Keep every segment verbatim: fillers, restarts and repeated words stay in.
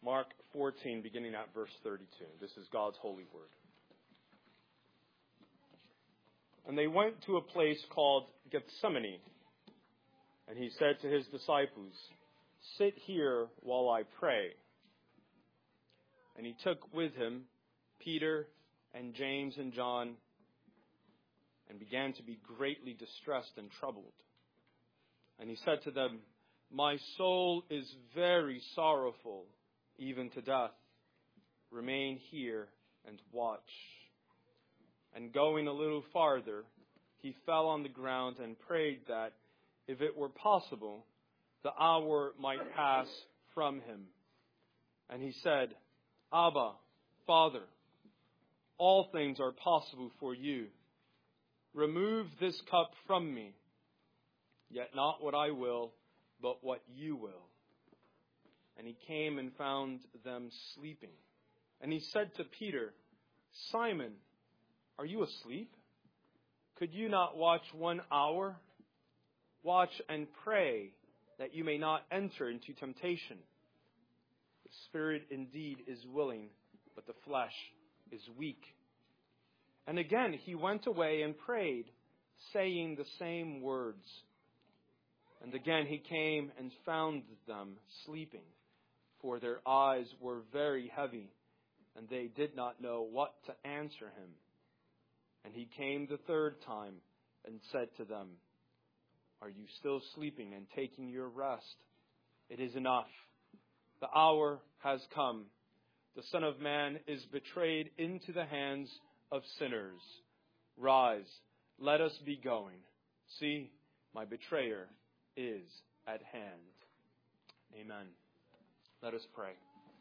Mark fourteen, beginning at verse thirty-two. This is God's holy word. And they went to a place called Gethsemane. And he said to his disciples, "Sit here while I pray." And he took with him Peter and James and John and began to be greatly distressed and troubled. And he said to them, "My soul is very sorrowful, even to death. Remain here and watch." And going a little farther, he fell on the ground and prayed that, if it were possible, the hour might pass from him. And he said, "Abba, Father, all things are possible for you. Remove this cup from me. Yet not what I will, but what you will." And he came and found them sleeping. And he said to Peter, "Simon, are you asleep? Could you not watch one hour? Watch and pray that you may not enter into temptation. The spirit indeed is willing, but the flesh is weak." And again he went away and prayed, saying the same words. And again he came and found them sleeping, for their eyes were very heavy, and they did not know what to answer him. And he came the third time and said to them, "Are you still sleeping and taking your rest? It is enough. The hour has come. The Son of Man is betrayed into the hands of sinners. Rise, let us be going. See, my betrayer is at hand." Amen. Let us pray.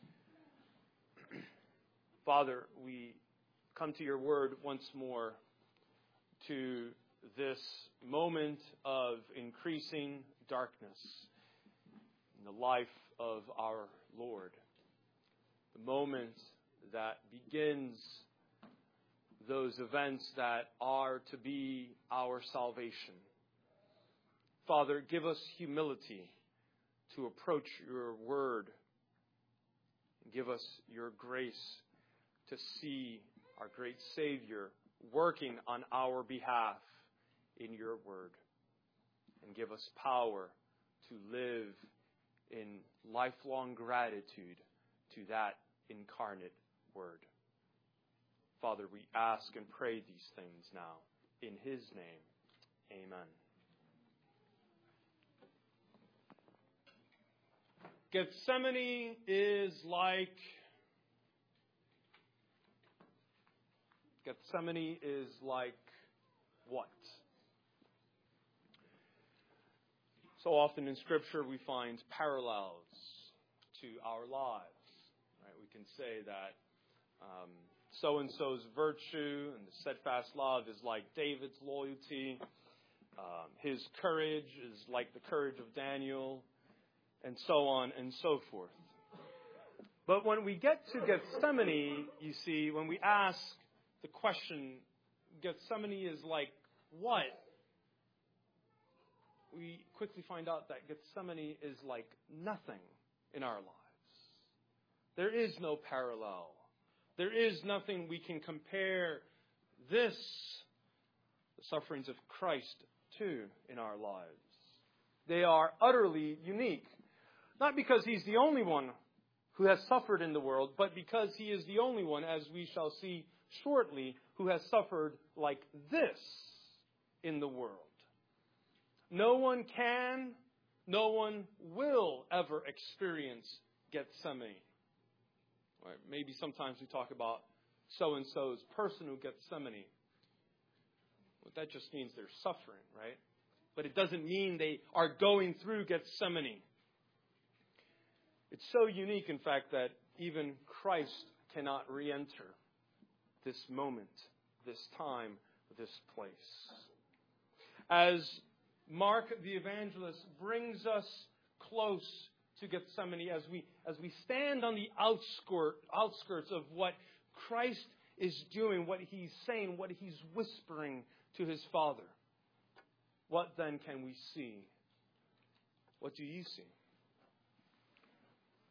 Father, we come to your word once more, to this moment of increasing darkness in the life of our Lord. The moment that begins those events that are to be our salvation. Father, give us humility to approach your word. Give us your grace to see our great Savior working on our behalf in your word. And give us power to live in lifelong gratitude to that incarnate word. Father, we ask and pray these things now in his name. Amen. Gethsemane is like Gethsemane is like what? So often in Scripture we find parallels to our lives. Right? We can say that um, so-and-so's virtue and the steadfast love is like David's loyalty. Um, his courage is like the courage of Daniel, and so on and so forth. But when we get to Gethsemane, you see, when we ask the question, Gethsemane is like what? We quickly find out that Gethsemane is like nothing in our lives. There is no parallel. There is nothing we can compare this, the sufferings of Christ, to in our lives. They are utterly unique. Not because he's the only one who has suffered in the world, but because he is the only one, as we shall see shortly, who has suffered like this in the world. No one can, no one will ever experience Gethsemane. Right? Maybe sometimes we talk about so-and-so's personal Gethsemane. Well, that just means they're suffering, right? But it doesn't mean they are going through Gethsemane. It's so unique, in fact, that even Christ cannot re-enter this moment, this time, this place. As Mark the evangelist brings us close to Gethsemane, as we as we stand on the outskirt, outskirts of what Christ is doing, what he's saying, what he's whispering to his Father, what then can we see? What do you see?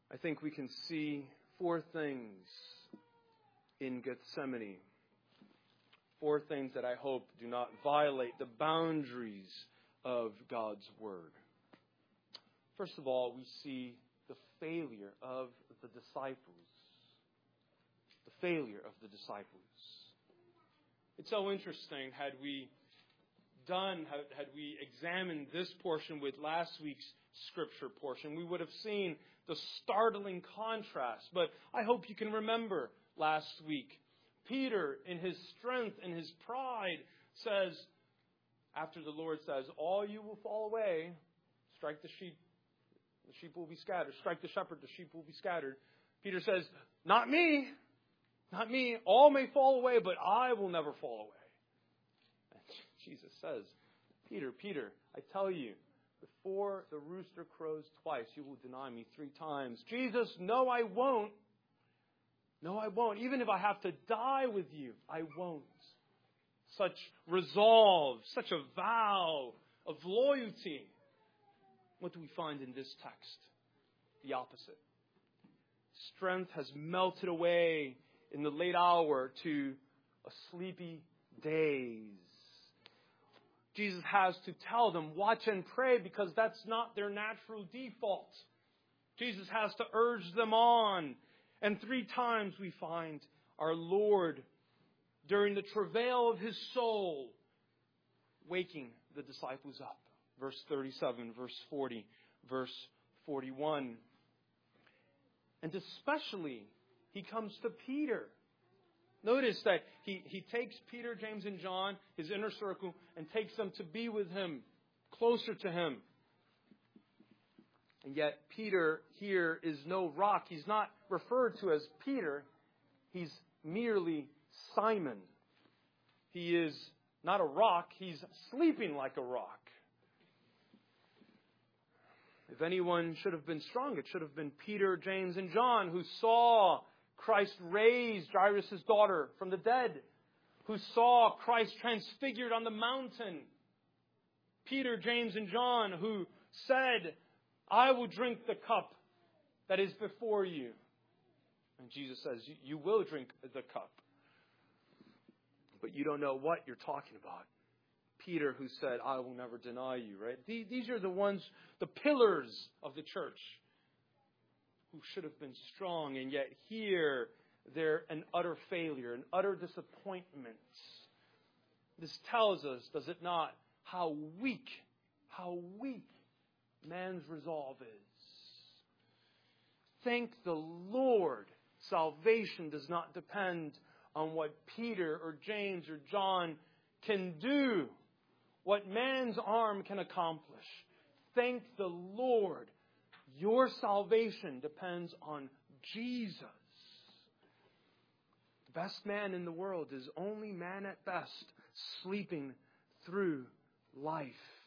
I think we can see four things in Gethsemane. Four things that I hope do not violate the boundaries of God's Word. First of all, we see the failure of the disciples. The failure of the disciples. It's so interesting, had we done, had, had we examined this portion with last week's scripture portion, we would have seen the startling contrast. But I hope you can remember last week. Peter, in his strength and his pride, says, after the Lord says, all you will fall away, strike the sheep, the sheep will be scattered. Strike the shepherd, the sheep will be scattered. Peter says, not me, not me. All may fall away, but I will never fall away. And Jesus says, Peter, Peter, I tell you, before the rooster crows twice, you will deny me three times. Jesus, no, I won't. No, I won't. Even if I have to die with you, I won't. Such resolve, such a vow of loyalty. What do we find in this text? The opposite. Strength has melted away in the late hour to a sleepy daze. Jesus has to tell them, watch and pray, because that's not their natural default. Jesus has to urge them on. And three times we find our Lord, during the travail of His soul, waking the disciples up. Verse thirty-seven, verse forty, verse forty-one. And especially, He comes to Peter. Notice that he, he takes Peter, James, and John, his inner circle, and takes them to be with Him, closer to Him. And yet, Peter here is no rock. He's not referred to as Peter. He's merely Simon. He is not a rock. He's sleeping like a rock. If anyone should have been strong, it should have been Peter, James, and John, who saw Christ raise Jairus' daughter from the dead, who saw Christ transfigured on the mountain. Peter, James, and John, who said, I will drink the cup that is before you. And Jesus says, you will drink the cup. But you don't know what you're talking about. Peter, who said, I will never deny you, right? These are the ones, the pillars of the church, who should have been strong, and yet here they're an utter failure, an utter disappointment. This tells us, does it not, how weak, how weak man's resolve is. Thank the Lord, salvation does not depend on what Peter or James or John can do, what man's arm can accomplish. Thank the Lord. Your salvation depends on Jesus. The best man in the world is only man at best, sleeping through life.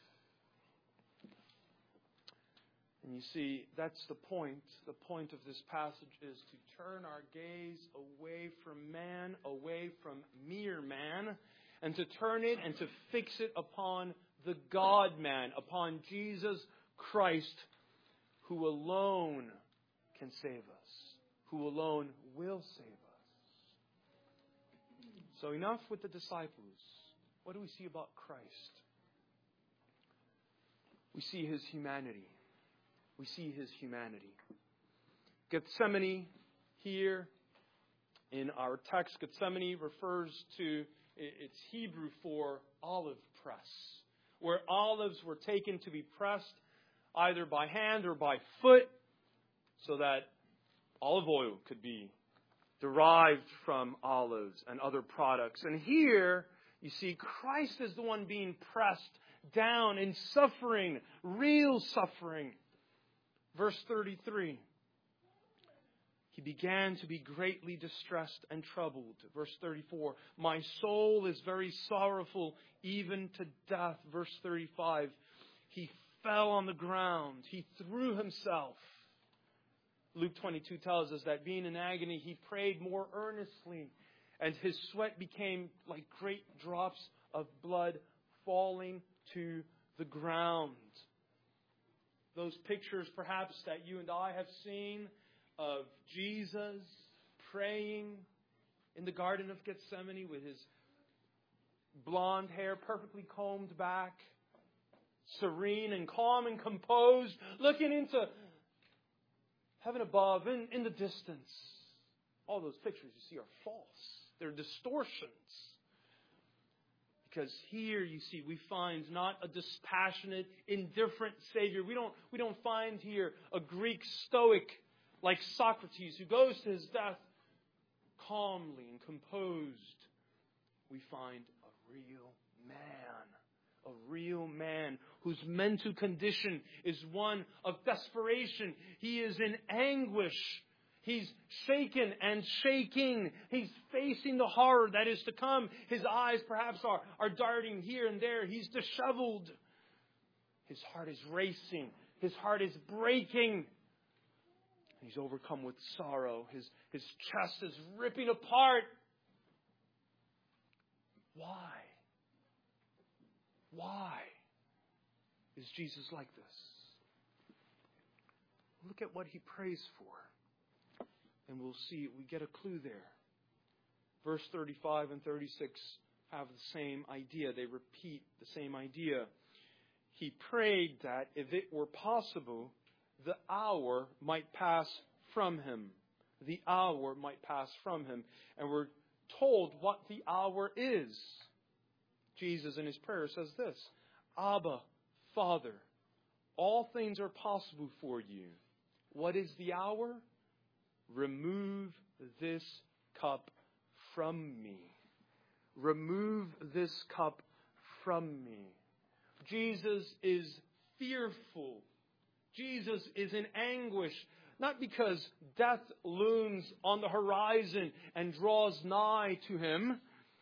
And you see, that's the point. The point of this passage is to turn our gaze away from man, away from mere man, and to turn it and to fix it upon the God-man, upon Jesus Christ, who alone can save us, who alone will save us. So enough with the disciples. What do we see about Christ? We see His humanity. We see His humanity. Gethsemane here in our text, Gethsemane refers to, it's Hebrew for olive press, where olives were taken to be pressed either by hand or by foot, so that olive oil could be derived from olives and other products. And here, you see, Christ is the one being pressed down in suffering, real suffering. Verse thirty-three. He began to be greatly distressed and troubled. Verse thirty-four. My soul is very sorrowful, even to death. Verse thirty-five. He fell on the ground. He threw himself. Luke twenty-two tells us that being in agony, he prayed more earnestly, and his sweat became like great drops of blood falling to the ground. Those pictures, perhaps, that you and I have seen of Jesus praying in the Garden of Gethsemane with his blonde hair perfectly combed back, serene and calm and composed, looking into heaven above, in, in the distance. All those pictures you see are false. They're distortions. Because here, you see, we find not a dispassionate, indifferent Savior. We don't, we don't find here a Greek stoic like Socrates who goes to his death calmly and composed. We find a real man. A real man whose mental condition is one of desperation. He is in anguish. He's shaken and shaking. He's facing the horror that is to come. His eyes perhaps are, are darting here and there. He's disheveled. His heart is racing. His heart is breaking. He's overcome with sorrow. His, his chest is ripping apart. Why? Why is Jesus like this? Look at what he prays for. And we'll see, we get a clue there. Verse thirty-five and thirty-six have the same idea. They repeat the same idea. He prayed that if it were possible, the hour might pass from him. The hour might pass from him. And we're told what the hour is. Jesus in his prayer says this, Abba, Father, all things are possible for you. What is the hour? Remove this cup from me. Remove this cup from me. Jesus is fearful. Jesus is in anguish. Not because death looms on the horizon and draws nigh to him,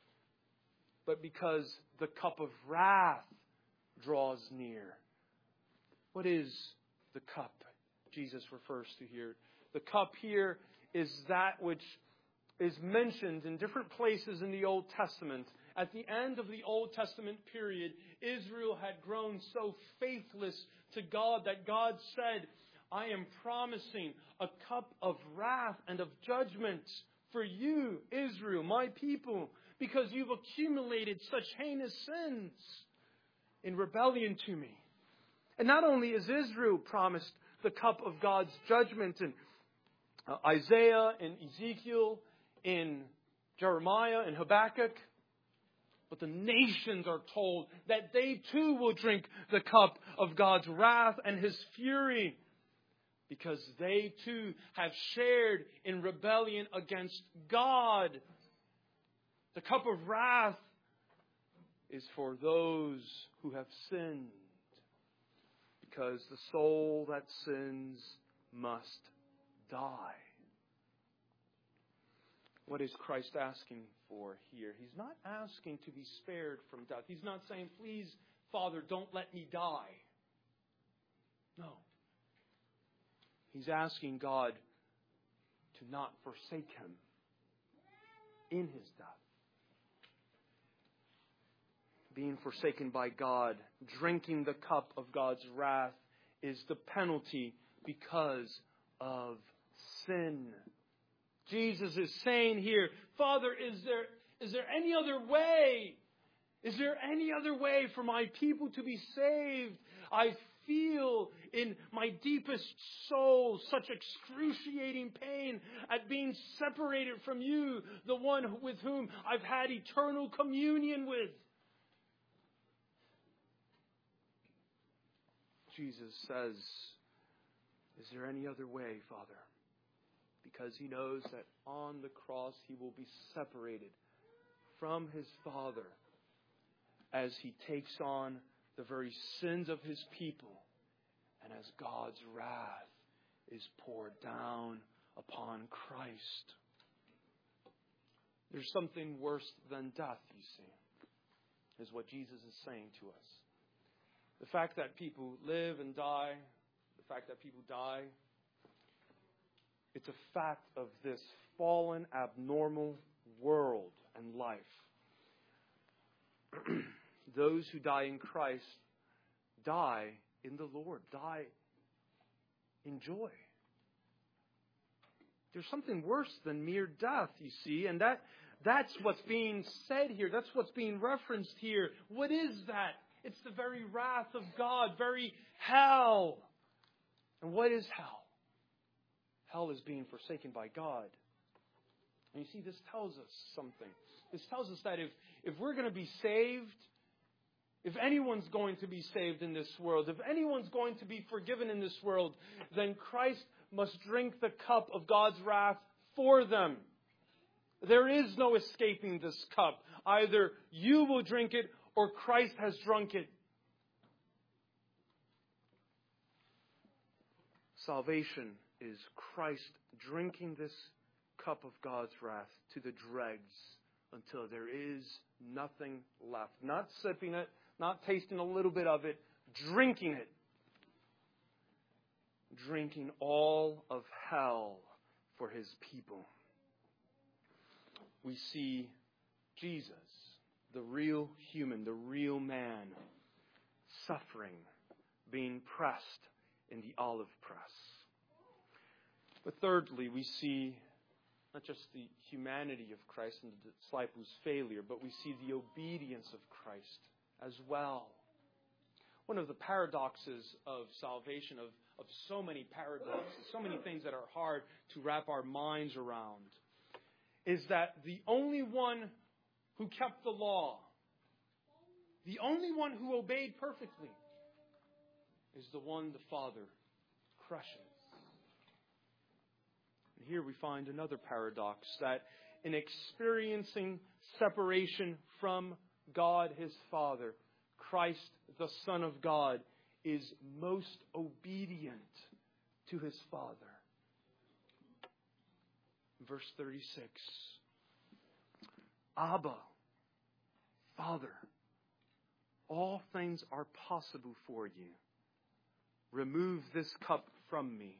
but because the cup of wrath draws near. What is the cup Jesus refers to here? The cup here is that which is mentioned in different places in the Old Testament. At the end of the Old Testament period, Israel had grown so faithless to God that God said, I am promising a cup of wrath and of judgment for you, Israel, my people, because you've accumulated such heinous sins in rebellion to me. And not only is Israel promised the cup of God's judgment in uh, Isaiah and Ezekiel, in Jeremiah and Habakkuk, but the nations are told that they too will drink the cup of God's wrath and his fury, because they too have shared in rebellion against God. The cup of wrath is for those who have sinned, because the soul that sins must die. What is Christ asking for here? He's not asking to be spared from death. He's not saying, please, Father, don't let me die. No. He's asking God to not forsake him in his death. Being forsaken by God, drinking the cup of God's wrath, is the penalty because of sin. Jesus is saying here, Father, is there, is there any other way? Is there any other way for my people to be saved? I feel in my deepest soul such excruciating pain at being separated from you, the one with whom I've had eternal communion with. Jesus says, is there any other way, Father? Because he knows that on the cross he will be separated from his Father as he takes on the very sins of his people and as God's wrath is poured down upon Christ. There's something worse than death, you see, is what Jesus is saying to us. The fact that people live and die, the fact that people die, it's a fact of this fallen, abnormal world and life. Those who die in Christ die in the Lord, die in joy. There's something worse than mere death, you see, and that that's what's being said here. That's what's being referenced here. What is that? It's the very wrath of God, very hell. And what is hell? Hell is being forsaken by God. And you see, this tells us something. This tells us that if, if we're going to be saved, if anyone's going to be saved in this world, if anyone's going to be forgiven in this world, then Christ must drink the cup of God's wrath for them. There is no escaping this cup. Either you will drink it or Christ has drunk it. Salvation is Christ drinking this cup of God's wrath to the dregs until there is nothing left. Not sipping it, not tasting a little bit of it, drinking it. Drinking all of hell for His people. We see Jesus, the real human, the real man, suffering, being pressed in the olive press. But thirdly, we see not just the humanity of Christ and the disciples' failure, but we see the obedience of Christ as well. One of the paradoxes of salvation, of, of so many paradoxes, so many things that are hard to wrap our minds around, is that the only one who kept the law, the only one who obeyed perfectly, is the one the Father crushes. And here we find another paradox, that in experiencing separation from God His Father, Christ, the Son of God, is most obedient to His Father. Verse thirty-six. Abba, Father, all things are possible for you. Remove this cup from me.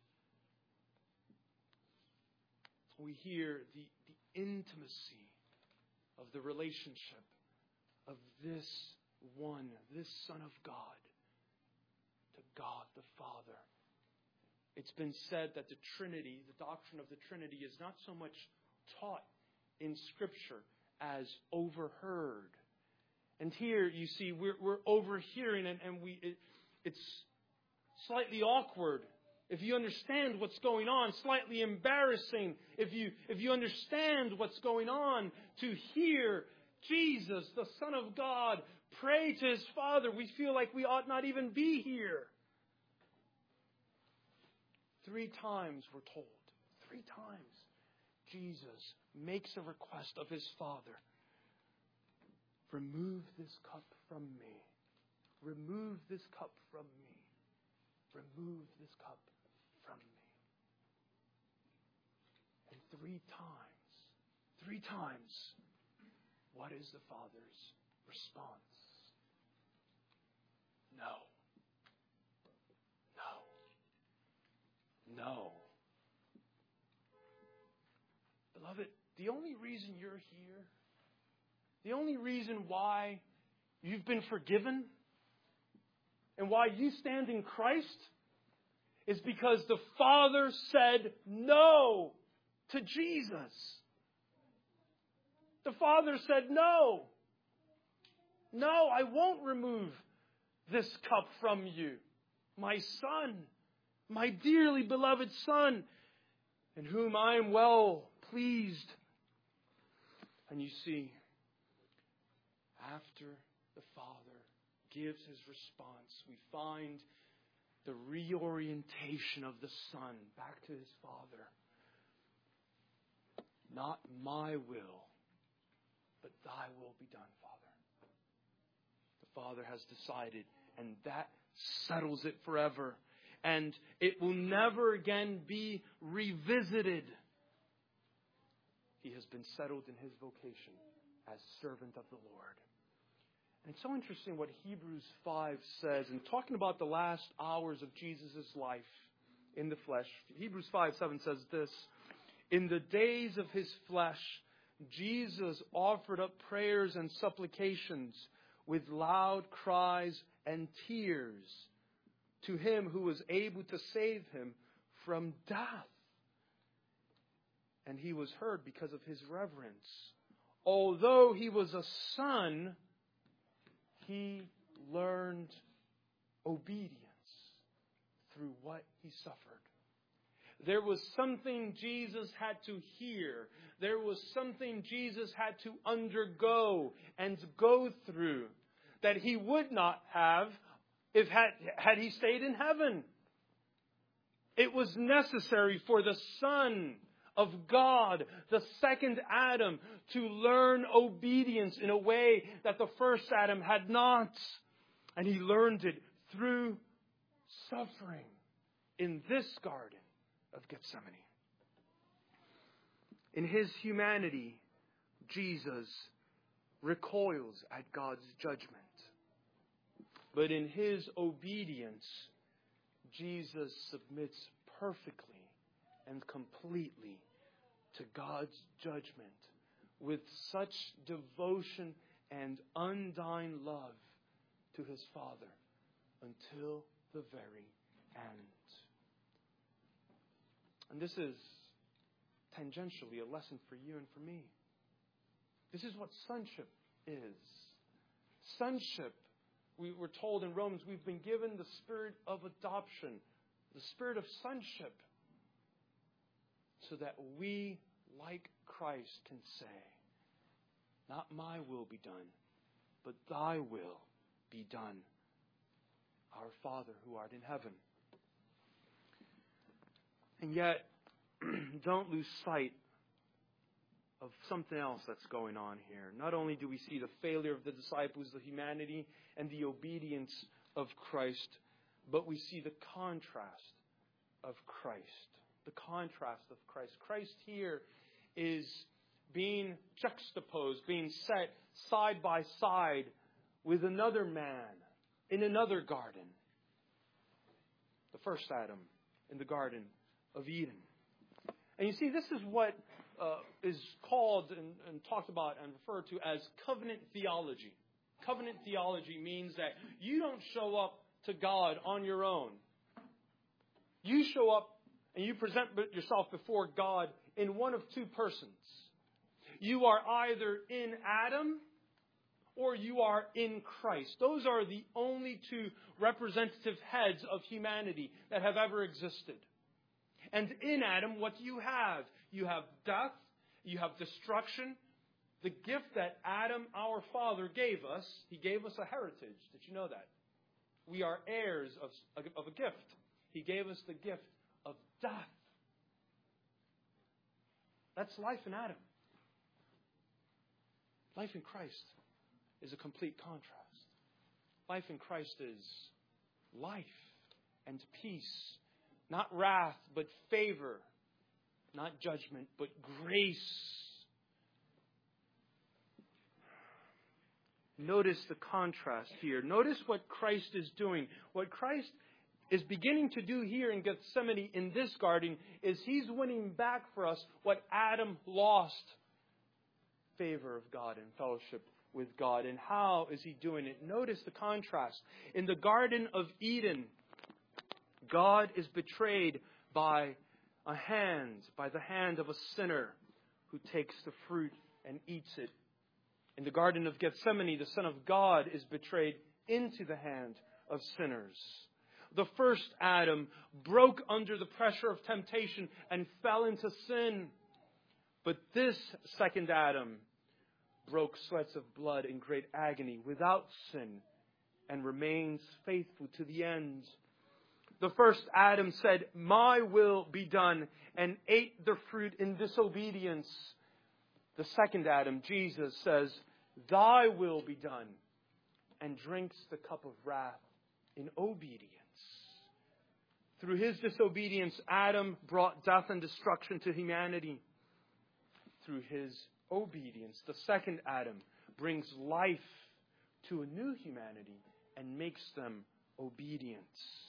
We hear the, the intimacy of the relationship of this one, this Son of God, to God the Father. It's been said that the Trinity, the doctrine of the Trinity, is not so much taught in Scripture as overheard. And here, you see, we're, we're overhearing, and, and we it, it's slightly awkward if you understand what's going on, slightly embarrassing if you if you understand what's going on, to hear Jesus, the Son of God, pray to His Father. We feel like we ought not even be here. Three times we're told, three times, Jesus makes a request of His Father. Remove this cup from me. Remove this cup from me. Remove this cup from me. And three times, three times, what is the Father's response? No. No. No. Beloved, the only reason you're here, the only reason why you've been forgiven and why you stand in Christ is because the Father said no to Jesus. The Father said, no. No, I won't remove this cup from you. My Son, my dearly beloved Son, in whom I am well pleased. And you see, after the Father gives His response, we find the reorientation of the Son back to His Father. Not my will, but Thy will be done, Father. The Father has decided, and that settles it forever. And it will never again be revisited. He has been settled in His vocation as servant of the Lord. And it's so interesting what Hebrews five says, in talking about the last hours of Jesus' life in the flesh. Hebrews five seven says this: in the days of His flesh, Jesus offered up prayers and supplications with loud cries and tears to Him who was able to save Him from death. and he was heard because of his reverence. Although he was a son, he learned obedience through what he suffered. There was something Jesus had to hear. There was something Jesus had to undergo and go through that he would not have if had, had he stayed in heaven. It was necessary for the Son of God, the second Adam, to learn obedience in a way that the first Adam had not. And he learned it through suffering in this garden of Gethsemane. In his humanity, Jesus recoils at God's judgment. But in his obedience, Jesus submits perfectly and completely to God's judgment with such devotion and undying love to his Father until the very end. And this is tangentially a lesson for you and for me. This is what sonship is. Sonship, we were told in Romans, we've been given the spirit of adoption, the spirit of sonship, so that we, like Christ, can say, not my will be done, but thy will be done, our Father who art in heaven. And yet, don't lose sight of something else that's going on here. Not only do we see the failure of the disciples, the humanity, and the obedience of Christ, but we see the contrast of Christ. The contrast of Christ. Christ here is being juxtaposed, being set side by side with another man in another garden. The first Adam in the Garden of Eden. And you see, this is what uh, is called and, and talked about and referred to as covenant theology. Covenant theology means that you don't show up to God on your own. You show up and you present yourself before God in one of two persons. You are either in Adam or you are in Christ. Those are the only two representative heads of humanity that have ever existed. And in Adam, what do you have? You have death, you have destruction. The gift that Adam, our father, gave us, he gave us a heritage. Did you know that? We are heirs of, of a gift. He gave us the gift of death. That's life in Adam. Life in Christ is a complete contrast. Life in Christ is life and peace. Not wrath, but favor. Not judgment, but grace. Notice the contrast here. Notice what Christ is doing. What Christ is beginning to do here in Gethsemane, in this garden, is he's winning back for us what Adam lost. Favor of God and fellowship with God. And how is he doing it? Notice the contrast. In the Garden of Eden, God is betrayed by a hand, by the hand of a sinner who takes the fruit and eats it. In the Garden of Gethsemane, the Son of God is betrayed into the hand of sinners. The first Adam broke under the pressure of temptation and fell into sin. But this second Adam broke sweats of blood in great agony without sin and remains faithful to the end. The first Adam said, "My will be done," and ate the fruit in disobedience. The second Adam, Jesus, says, "Thy will be done," and drinks the cup of wrath in obedience. Through his disobedience, Adam brought death and destruction to humanity. Through his obedience, the second Adam brings life to a new humanity and makes them obedient.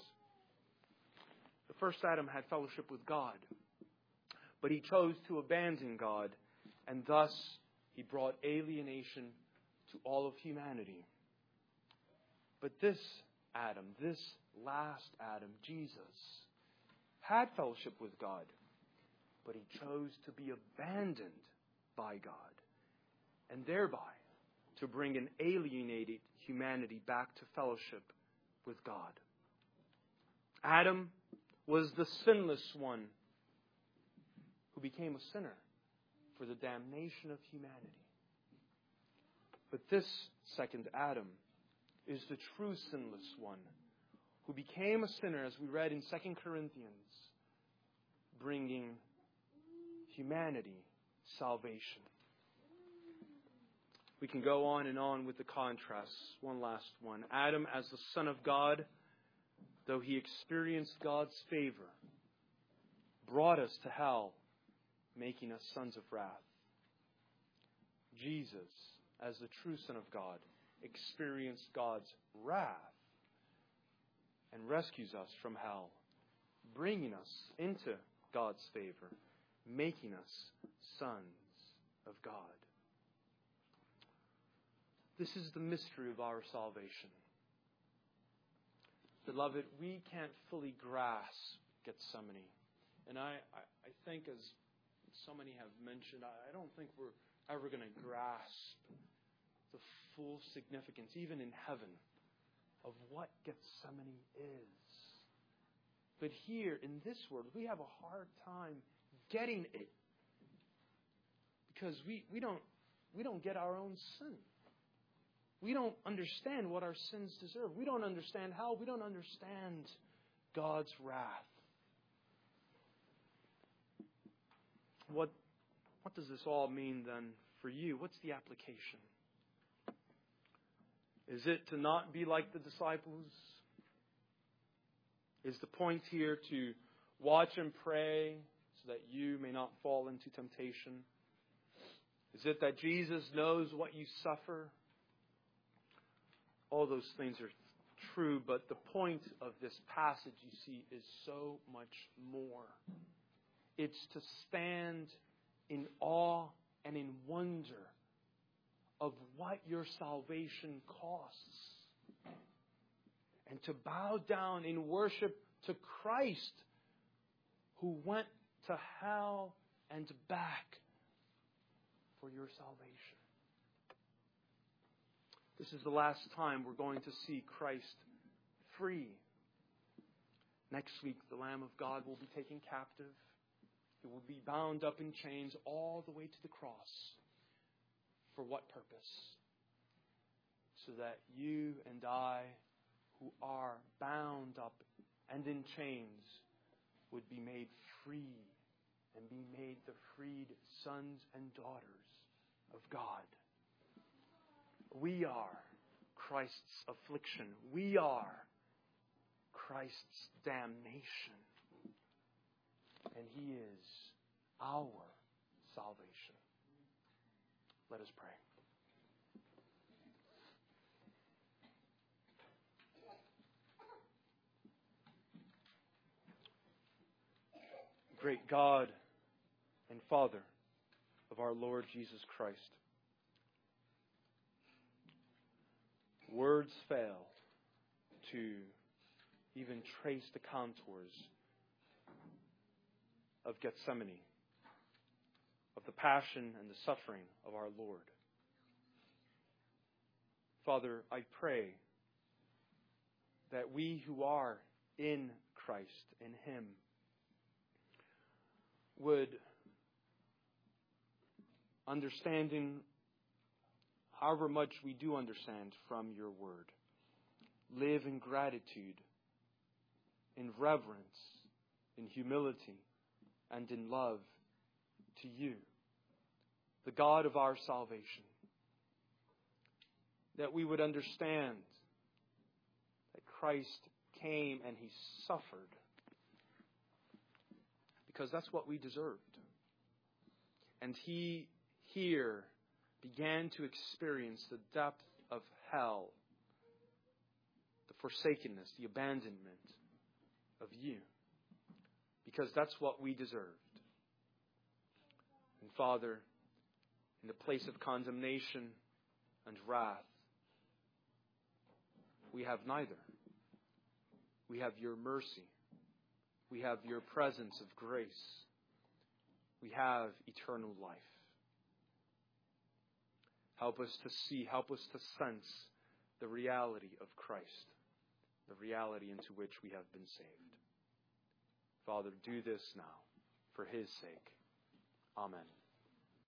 The first Adam had fellowship with God, but he chose to abandon God, and thus he brought alienation to all of humanity. But this Adam, this last Adam, Jesus, had fellowship with God, but he chose to be abandoned by God, and thereby to bring an alienated humanity back to fellowship with God. Adam was the sinless one who became a sinner for the damnation of humanity. But this second Adam is the true sinless one who became a sinner, as we read in Second Corinthians, bringing humanity salvation. We can go on and on with the contrasts. One last one. Adam, as the Son of God, though he experienced God's favor, brought us to hell, making us sons of wrath. Jesus, as the true Son of God, experienced God's wrath and rescues us from hell, bringing us into God's favor, making us sons of God. This is the mystery of our salvation. Beloved, we can't fully grasp Gethsemane. And I, I, I think, as so many have mentioned, I, I don't think we're ever going to grasp the full significance, even in heaven, of what Gethsemane is. But here, in this world, we have a hard time getting it. Because we, we don't we don't get our own sin. We don't understand what our sins deserve. We don't understand hell. We don't understand God's wrath. What, what does this all mean then for you? What's the application? Is it to not be like the disciples? Is the point here to watch and pray so that you may not fall into temptation? Is it that Jesus knows what you suffer? All those things are true, but the point of this passage, you see, is so much more. It's to stand in awe and in wonder of what your salvation costs, and to bow down in worship to Christ, who went to hell and back for your salvation. This is the last time we're going to see Christ free. Next week, the Lamb of God will be taken captive. He will be bound up in chains all the way to the cross. For what purpose? So that you and I, who are bound up and in chains, would be made free and be made the freed sons and daughters of God. We are Christ's affliction. We are Christ's damnation. And He is our salvation. Let us pray. Great God and Father of our Lord Jesus Christ, words fail to even trace the contours of Gethsemane, of the passion and the suffering of our Lord. Father, I pray that we who are in Christ, in Him, would, understanding however much we do understand from your word, live in gratitude, in reverence, in humility, and in love to you, the God of our salvation. That we would understand that Christ came and He suffered because that's what we deserved. And He here began to experience the depth of hell, the forsakenness, the abandonment of you, because that's what we deserved. And Father, in the place of condemnation and wrath, we have neither. We have your mercy. We have your presence of grace. we have eternal life. Help us to see, help us to sense the reality of Christ, the reality into which we have been saved. Father, do this now for his sake. Amen.